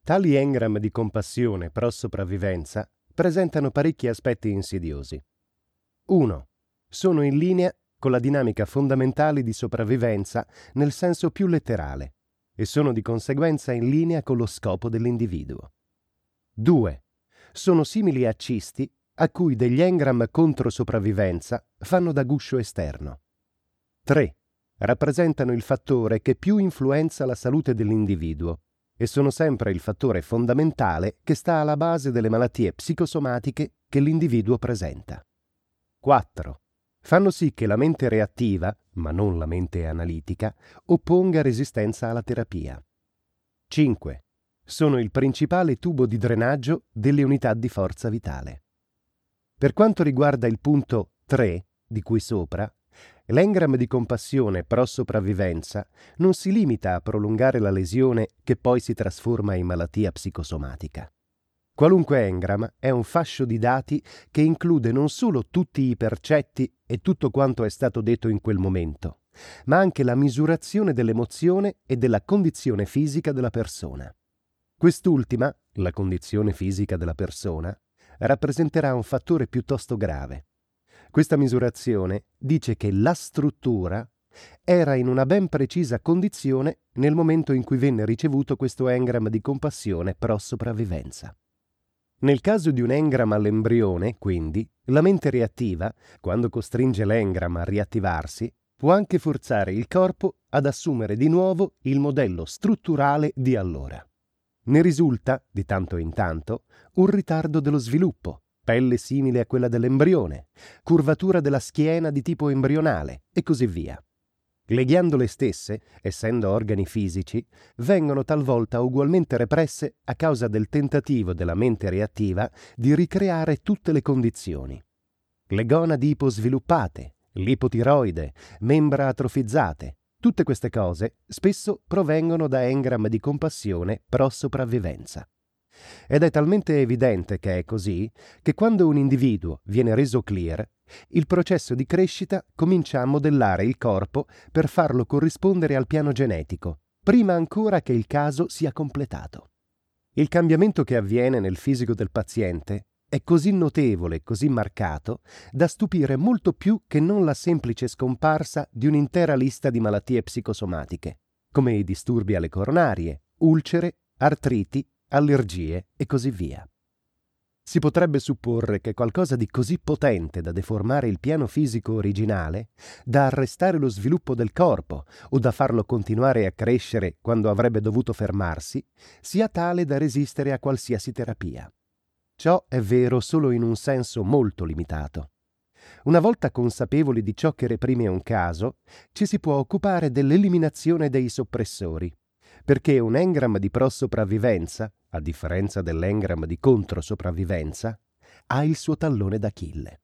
Tali engram di compassione pro-sopravvivenza presentano parecchi aspetti insidiosi. 1. Sono in linea con la dinamica fondamentale di sopravvivenza nel senso più letterale e sono di conseguenza in linea con lo scopo dell'individuo. 2. Sono simili a cisti a cui degli engram contro sopravvivenza fanno da guscio esterno. 3. Rappresentano il fattore che più influenza la salute dell'individuo e sono sempre il fattore fondamentale che sta alla base delle malattie psicosomatiche che l'individuo presenta. 4. Fanno sì che la mente reattiva, ma non la mente analitica, opponga resistenza alla terapia. 5. Sono il principale tubo di drenaggio delle unità di forza vitale. Per quanto riguarda il punto 3, di cui sopra, l'engram di compassione pro-sopravvivenza non si limita a prolungare la lesione che poi si trasforma in malattia psicosomatica. Qualunque engram è un fascio di dati che include non solo tutti i percetti e tutto quanto è stato detto in quel momento, ma anche la misurazione dell'emozione e della condizione fisica della persona. Quest'ultima, la condizione fisica della persona, rappresenterà un fattore piuttosto grave. Questa misurazione dice che la struttura era in una ben precisa condizione nel momento in cui venne ricevuto questo engram di compassione pro-sopravvivenza. Nel caso di un engram all'embrione, quindi, la mente reattiva, quando costringe l'engram a riattivarsi, può anche forzare il corpo ad assumere di nuovo il modello strutturale di allora. Ne risulta, di tanto in tanto, un ritardo dello sviluppo, pelle simile a quella dell'embrione, curvatura della schiena di tipo embrionale e così via. Le ghiandole stesse, essendo organi fisici, vengono talvolta ugualmente represse a causa del tentativo della mente reattiva di ricreare tutte le condizioni. Le gonadi iposviluppate, l'ipotiroide, membra atrofizzate, tutte queste cose spesso provengono da engram di compassione pro-sopravvivenza. Ed è talmente evidente che è così che quando un individuo viene reso clear, il processo di crescita comincia a modellare il corpo per farlo corrispondere al piano genetico, prima ancora che il caso sia completato. Il cambiamento che avviene nel fisico del paziente è così notevole e così marcato da stupire molto più che non la semplice scomparsa di un'intera lista di malattie psicosomatiche, come i disturbi alle coronarie, ulcere, artriti, allergie e così via. Si potrebbe supporre che qualcosa di così potente da deformare il piano fisico originale, da arrestare lo sviluppo del corpo o da farlo continuare a crescere quando avrebbe dovuto fermarsi, sia tale da resistere a qualsiasi terapia. Ciò è vero solo in un senso molto limitato. Una volta consapevoli di ciò che reprime un caso, ci si può occupare dell'eliminazione dei soppressori, perché un engram di pro-sopravvivenza, a differenza dell'engram di contro-sopravvivenza, ha il suo tallone d'Achille.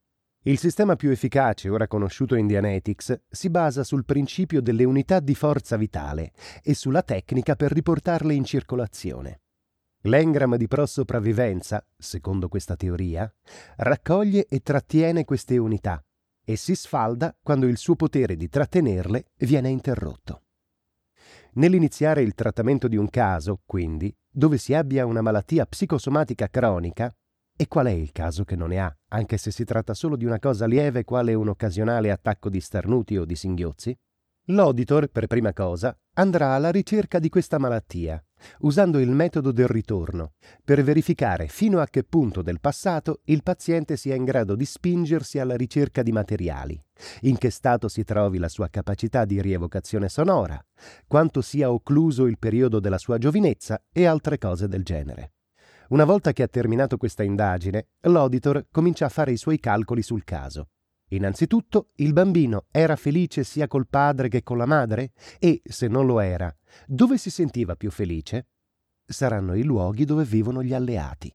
Il sistema più efficace ora conosciuto in Dianetics si basa sul principio delle unità di forza vitale e sulla tecnica per riportarle in circolazione. L'engram di pro-sopravvivenza, secondo questa teoria, raccoglie e trattiene queste unità e si sfalda quando il suo potere di trattenerle viene interrotto. Nell'iniziare il trattamento di un caso, quindi, dove si abbia una malattia psicosomatica cronica, e qual è il caso che non ne ha, anche se si tratta solo di una cosa lieve quale un occasionale attacco di starnuti o di singhiozzi? L'auditor, per prima cosa, andrà alla ricerca di questa malattia, usando il metodo del ritorno, per verificare fino a che punto del passato il paziente sia in grado di spingersi alla ricerca di materiali, in che stato si trovi la sua capacità di rievocazione sonora, quanto sia occluso il periodo della sua giovinezza e altre cose del genere. Una volta che ha terminato questa indagine, l'auditor comincia a fare i suoi calcoli sul caso. Innanzitutto, il bambino era felice sia col padre che con la madre? E, se non lo era, dove si sentiva più felice? Saranno i luoghi dove vivono gli alleati.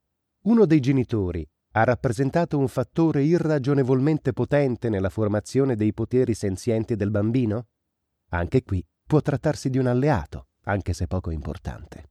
Uno dei genitori ha rappresentato un fattore irragionevolmente potente nella formazione dei poteri senzienti del bambino? Anche qui può trattarsi di un alleato, anche se poco importante.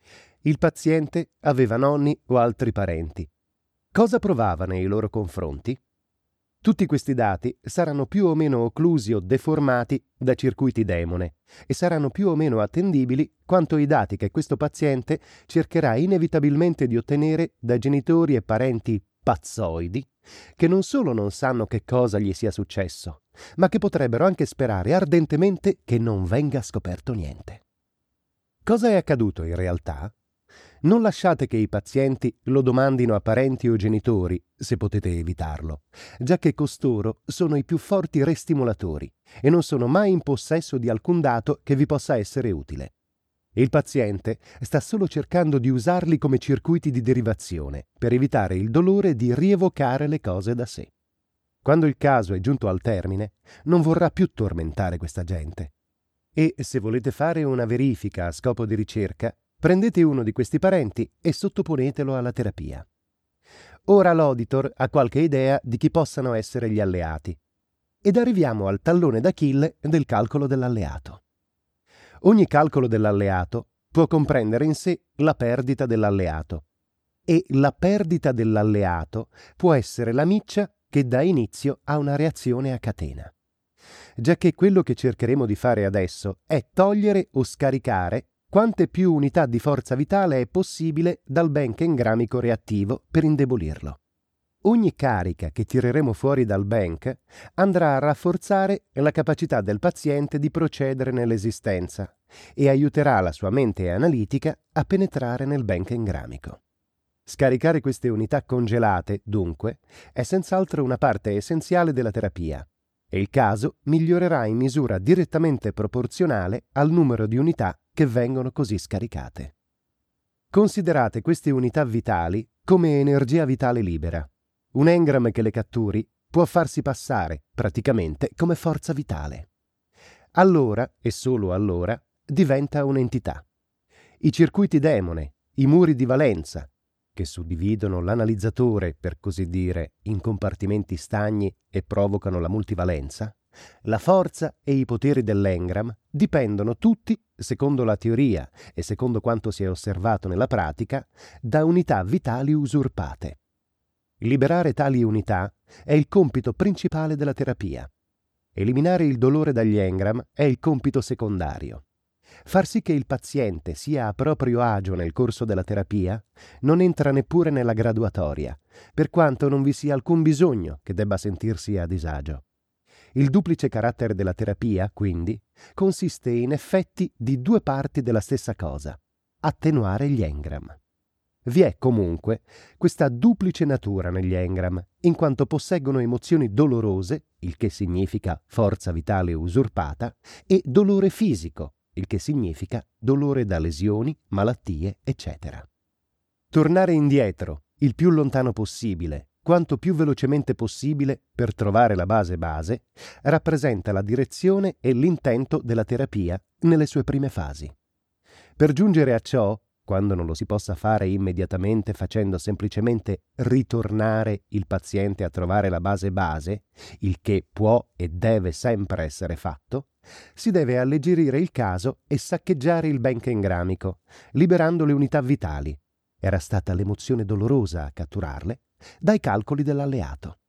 Il paziente aveva nonni o altri parenti. Cosa provava nei loro confronti? Tutti questi dati saranno più o meno occlusi o deformati da circuiti demone e saranno più o meno attendibili quanto i dati che questo paziente cercherà inevitabilmente di ottenere da genitori e parenti pazzoidi che non solo non sanno che cosa gli sia successo, ma che potrebbero anche sperare ardentemente che non venga scoperto niente. Cosa è accaduto in realtà? Non lasciate che i pazienti lo domandino a parenti o genitori, se potete evitarlo, giacché costoro sono i più forti restimolatori e non sono mai in possesso di alcun dato che vi possa essere utile. Il paziente sta solo cercando di usarli come circuiti di derivazione per evitare il dolore di rievocare le cose da sé. Quando il caso è giunto al termine, non vorrà più tormentare questa gente. E se volete fare una verifica a scopo di ricerca, prendete uno di questi parenti e sottoponetelo alla terapia. Ora l'auditor ha qualche idea di chi possano essere gli alleati. Ed arriviamo al tallone d'Achille del calcolo dell'alleato. Ogni calcolo dell'alleato può comprendere in sé la perdita dell'alleato. E la perdita dell'alleato può essere la miccia che dà inizio a una reazione a catena. Giacché quello che cercheremo di fare adesso è togliere o scaricare quante più unità di forza vitale è possibile dal bank engramico reattivo per indebolirlo. Ogni carica che tireremo fuori dal bank andrà a rafforzare la capacità del paziente di procedere nell'esistenza e aiuterà la sua mente analitica a penetrare nel bank engramico. Scaricare queste unità congelate, dunque, è senz'altro una parte essenziale della terapia e il caso migliorerà in misura direttamente proporzionale al numero di unità che vengono così scaricate. Considerate queste unità vitali come energia vitale libera. Un engram che le catturi può farsi passare, praticamente, come forza vitale. Allora, e solo allora, diventa un'entità. I circuiti demone, i muri di valenza, che suddividono l'analizzatore, per così dire, in compartimenti stagni e provocano la multivalenza, la forza e i poteri dell'engram dipendono tutti, secondo la teoria e secondo quanto si è osservato nella pratica, da unità vitali usurpate. Liberare tali unità è il compito principale della terapia. Eliminare il dolore dagli engram è il compito secondario. Far sì che il paziente sia a proprio agio nel corso della terapia non entra neppure nella graduatoria, per quanto non vi sia alcun bisogno che debba sentirsi a disagio. Il duplice carattere della terapia, quindi, consiste in effetti di due parti della stessa cosa: attenuare gli engram. Vi è comunque questa duplice natura negli engram, in quanto posseggono emozioni dolorose, il che significa forza vitale usurpata, e dolore fisico, il che significa dolore da lesioni, malattie, eccetera. Tornare indietro, il più lontano possibile, quanto più velocemente possibile per trovare la base, rappresenta la direzione e l'intento della terapia nelle sue prime fasi. Per giungere a ciò, quando non lo si possa fare immediatamente facendo semplicemente ritornare il paziente a trovare la base, il che può e deve sempre essere fatto, si deve alleggerire il caso e saccheggiare il bank engramico, liberando le unità vitali. Era stata l'emozione dolorosa a catturarle dai calcoli dell'alleato.